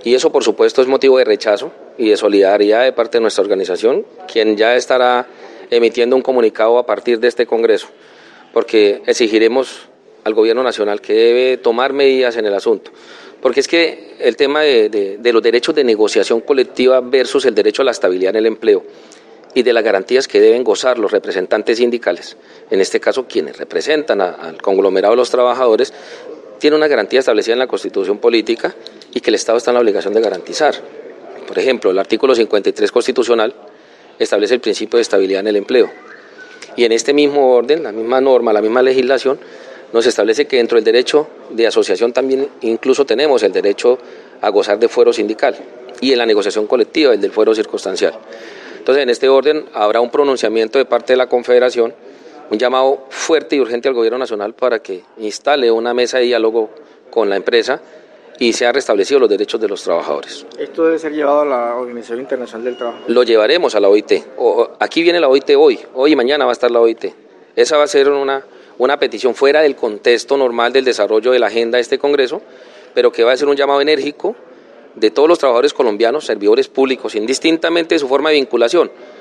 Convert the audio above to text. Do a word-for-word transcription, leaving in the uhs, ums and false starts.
Y eso, por supuesto, es motivo de rechazo y de solidaridad de parte de nuestra organización, quien ya estará emitiendo un comunicado a partir de este Congreso, porque exigiremos al Gobierno Nacional que debe tomar medidas en el asunto. Porque es que el tema de, de, de los derechos de negociación colectiva versus el derecho a la estabilidad en el empleo y de las garantías que deben gozar los representantes sindicales, en este caso quienes representan a, al conglomerado de los trabajadores, tiene una garantía establecida en la Constitución Política y que el Estado está en la obligación de garantizar. Por ejemplo, el artículo cincuenta y tres constitucional establece el principio de estabilidad en el empleo. Y en este mismo orden, la misma norma, la misma legislación, nos establece que dentro del derecho de asociación también incluso tenemos el derecho a gozar de fuero sindical y en la negociación colectiva el del fuero circunstancial. Entonces, en este orden habrá un pronunciamiento de parte de la Confederación, un llamado fuerte y urgente al Gobierno Nacional para que instale una mesa de diálogo con la empresa y se han restablecido los derechos de los trabajadores. ¿Esto debe ser llevado a la Organización Internacional del Trabajo? Lo llevaremos a la O I T. O, aquí viene la O I T hoy, hoy y mañana va a estar la O I T. Esa va a ser una, una petición fuera del contexto normal del desarrollo de la agenda de este Congreso, pero que va a ser un llamado enérgico de todos los trabajadores colombianos, servidores públicos, indistintamente de su forma de vinculación.